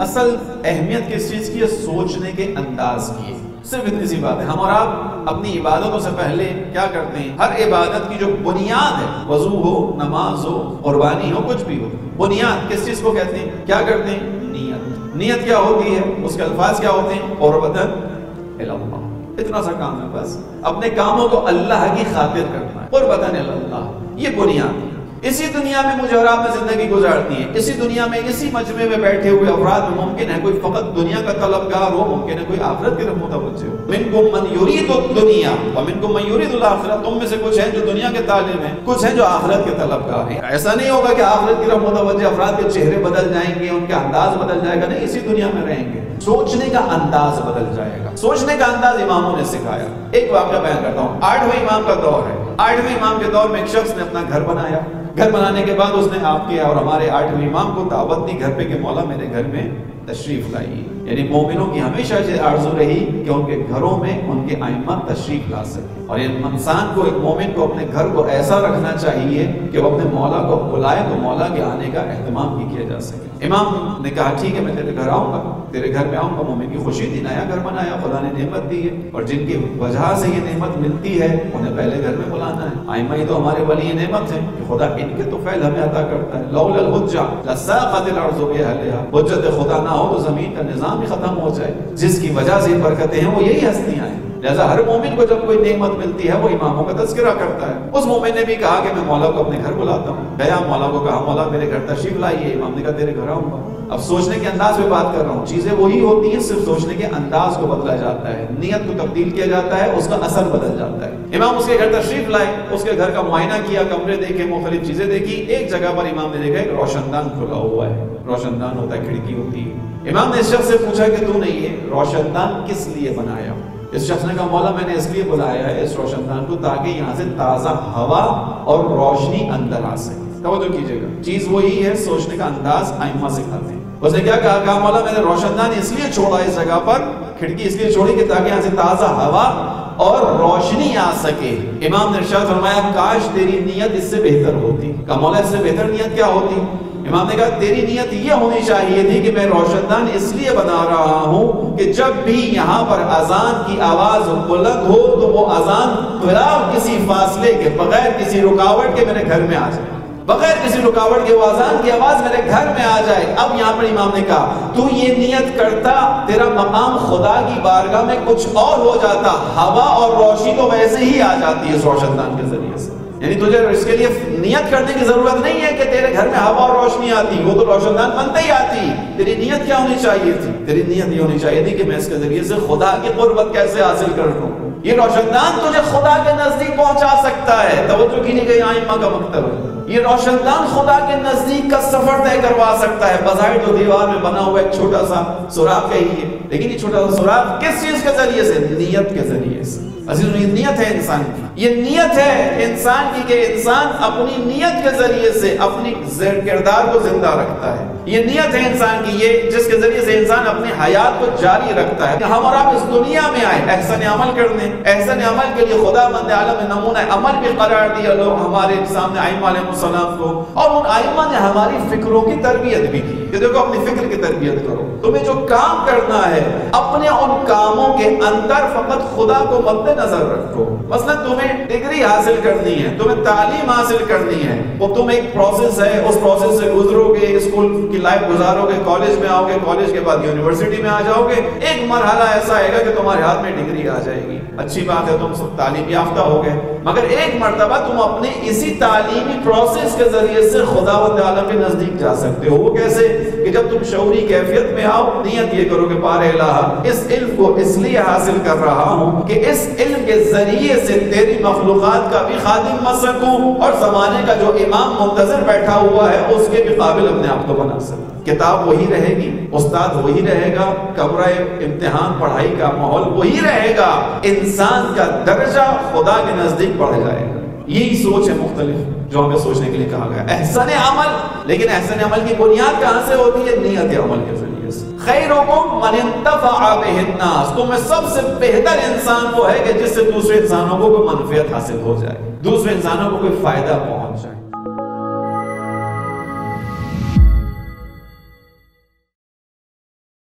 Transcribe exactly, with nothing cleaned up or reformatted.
اصل اہمیت کس چیز کی ہے؟ سوچنے کے انداز کی ہے. صرف اتنی سی بات ہے. ہم اور آپ اپنی عبادتوں سے پہلے کیا کرتے ہیں؟ ہر عبادت کی جو بنیاد ہے، وضو ہو، نماز ہو، قربانی ہو، کچھ بھی ہو، بنیاد کس چیز کو کہتے ہیں؟ کیا کرتے ہیں؟ نیت. نیت کیا ہوتی ہے؟ اس کے الفاظ کیا ہوتے ہیں؟ قربتاً الی اللہ. اتنا سا کام ہے بس. اپنے کاموں کو اللہ کی خاطر کرنا ہے. قربتاً الی اللہ، یہ بنیاد ہے. اسی دنیا میں مجھے اور آپ نے زندگی گزارتی ہے. اسی دنیا میں، اسی مجمع میں بیٹھے ہوئے افراد میں ممکن ہے کوئی فقط دنیا کا طلبگار ہو، ممکن ہے کوئی آخرت کی طرف متوجہ ہو. منکم من یرید الدنیا ومنکم من یرید الآخرہ. تم میں سے کچھ ہیں جو دنیا کے طالب ہیں، کچھ ہیں جو آخرت کے طلبگار ہیں. ایسا نہیں ہوگا کہ آخرت کی طرف متوجہ افراد کے چہرے بدل جائیں گے، ان کا انداز بدل جائے گا. نہیں، اسی دنیا میں رہیں گے. سوچنے کا انداز بدل جائے گا. سوچنے کا انداز اماموں نے سکھایا. ایک واقعہ بیان کرتا ہوں. آٹھویں امام کا دور ہے. آٹھویں امام کے دور میں ایک شخص نے اپنا گھر بنایا. گھر بنانے کے بعد اس نے آپ کیا اور ہمارے آٹھویں امام کو دعوت دی گھر پہ کہ مولا میرے گھر میں تشریف لائیے. یعنی مومنوں کی ہمیشہ یہ آرزو رہی کہ ان کے گھروں میں ان کے ائمہ تشریف لا سکیں. اور یہ انسان کو، ایک مومن کو اپنے گھر کو ایسا رکھنا چاہیے کہ وہ اپنے مولا کو بلائے تو مولا کے آنے کا اہتمام بھی کیا جا سکے. امام نے کہا ٹھیک ہے، میں تیرے گھر آؤں گا، تیرے گھر میں آؤں گا. مومن کی خوشی تھی، نیا گھر بنایا، خدا نے نعمت دی ہے، اور جن کی وجہ سے یہ نعمت ملتی ہے انہیں پہلے گھر میں بلانا ہے. ائمہ ہی تو ہمارے ولی نعمت ہیں کہ خدا ان کے تو فعل ہمیں عطا کرتا ہے. لولا الحجہ لساقط الارض بأہلہا. حجت خدا نہ ہو تو زمین کا نظام ہی ختم ہو جائے. جس کی وجہ سے برکتیں ہیں وہ یہی ہستیاں ہیں. لہذا ہر مومن کو جب کوئی نعمت ملتی ہے وہ اماموں کا تذکرہ کرتا ہے. اس مومن نے بھی کہا کہ میں مولا کو اپنے گھر بلاتا ہوں. گیا، مولا کو کہا مولا میرے گھر تشریف لائیے. امام نے کہا تیرے گھر آؤں گا. اب سوچنے کے انداز پہ بات کر رہا ہوں. چیزیں وہی ہوتی ہیں، صرف سوچنے کے انداز کو بدلا جاتا ہے، نیت کو تبدیل کیا جاتا ہے، اس کا اثر بدل جاتا ہے. امام اس کے گھر تشریف لائے، اس کے گھر کا معائنہ کیا، کمرے دیکھے، مختلف چیزیں دیکھی. ایک جگہ پر امام نے دیکھا ایک روشن دان کھلا ہوا ہے. روشن دان ہوتا ہے، کھڑکی ہوتی ہے. امام نے اس شخص سے پوچھا کہ تو نے یہ روشن دان کس لیے بنایا؟ اس شخص نے کہا مولا میں نے اس لیے بلایا ہے اس روشن دان کو تاکہ یہاں سے تازہ ہوا اور روشنی اندر آ سکے. توجہ کیجیے گا، چیز وہی ہے، سوچنے کا انداز ائمہ سکھاتے ہیں. اس نے کیا کہا؟ کہا مولا میں نے روشن دان اس لیے چھوڑا اس جگہ پر، کھڑکی اس لیے چھوڑی کہ تاکہ یہاں سے تازہ ہوا اور روشنی آ سکے. امام نے ارشاد فرمایا کاش تیری نیت اس سے بہتر ہوتی. کہا مولا اس سے بہتر نیت کیا ہوتی؟ امام نے کہا تیری نیت یہ ہونی چاہیے تھی کہ میں روشن دان اس لیے بنا رہا ہوں کہ جب بھی یہاں پر اذان کی آواز بلند ہو تو وہ اذان بلا کسی فاصلے کے، بغیر کسی رکاوٹ کے میرے گھر میں آ جائے. بغیر کسی رکاوٹ کے وہ اذان کی آواز میرے گھر میں آ جائے. اب یہاں پر امام نے کہا تو یہ نیت کرتا تیرا مقام خدا کی بارگاہ میں کچھ اور ہو جاتا. ہوا اور روشنی تو ویسے ہی آ جاتی ہے اس روشن دان کے ذریعے سے. یعنی تجھے اس کے لیے نیت کرنے کی ضرورت نہیں ہے کہ تیرے گھر میں ہوا اور روشنی آتی، وہ تو روشن دان بنتے ہی آتی. تیری نیت کیا ہونی چاہیے تھی؟ تیری نیت یہ ہونی چاہیے تھی کہ میں اس کے ذریعے سے خدا کی قربت کیسے حاصل کر لوں. یہ روشن دان تجھے خدا کے نزدیک پہنچا سکتا ہے. توجہ کی نہیں گئی، ائمہ کا مکتب ہے. یہ روشن دان خدا کے نزدیک کا سفر طے کروا سکتا ہے. بظاہر تو دیوار میں بنا ہوا ایک چھوٹا سا سوراخ ہے ہی ہے، لیکن یہ چھوٹا سا سوراخ کس چیز کے ذریعے سے؟ نیت کے ذریعے سے. عزیزو یہ نیت ہے انسان کی، یہ نیت ہے انسان کی کہ انسان اپنی نیت کے ذریعے سے اپنی کردار کو زندہ رکھتا ہے. یہ نیت ہے انسان کی، یہ جس کے ذریعے سے انسان اپنی حیات کو جاری رکھتا ہے. ہم اور آپ اس دنیا میں آئے احسن عمل کرنے، احسن عمل کے لیے خدا بند عالم نمونہ عمل بھی قرار دیا لوگ ہمارے سامنے ائمہ علیہ السلام کو. اور ان ائمہ نے ہماری فکروں کی تربیت بھی کی کہ دیکھو اپنی فکر کی تربیت کرو. تمہیں جو کام کرنا ہے اپنے ان کاموں کے اندر فقط خدا کو مد نظر رکھو. مثلا تمہیں ڈگری حاصل کرنی ہے، تمہیں تعلیم حاصل کرنی ہے، وہ تم ایک پروسیس ہے، اس پروسیس سے گزرو گے، اسکول کی لائف گزارو گے، کالج میں آؤ گے، کالج کے بعد یونیورسٹی میں آ جاؤ گے. ایک مرحلہ ایسا آئے گا کہ تمہارے ہاتھ میں ڈگری آ جائے گی. اچھی بات ہے، تم سب تعلیم یافتہ ہو گئے، مگر ایک مرتبہ تم اپنے اسی تعلیمی پروسیس کے ذریعے سے خداوند عالم کے نزدیک جا سکتے ہو. وہ کیسے؟ کہ جب تم شعوری کیفیت میں آؤ، نیت یہ کرو کہ بار الہ اس علم کو اس لیے حاصل کر رہا ہوں کہ اس علم کے ذریعے سے تیری مخلوقات کا بھی خادم بن سکوں اور زمانے کا جو امام منتظر بیٹھا ہوا ہے اس کے بھی قابل اپنے آپ کو بنا سکوں. کتاب وہی رہے گی، استاد وہی رہے گا، کمرہ امتحان پڑھائی کا ماحول وہی رہے گا، انسان کا درجہ خدا کے نزدیک بڑھ جائے گا. یہی سوچ ہے مختلف جو ہمیں سوچنے کے لیے کہا گیا. احسن عمل، لیکن احسن عمل کی بنیاد کہاں سے ہوتی ہے؟ نیت عمل کے ذریعے سے. خیرکم من انتفع بہ الناس، تم میں سب سے بہتر انسان وہ ہے کہ جس سے دوسرے انسانوں کو کوئی منفعت حاصل ہو جائے، دوسرے انسانوں کو کوئی فائدہ پہنچ جائے.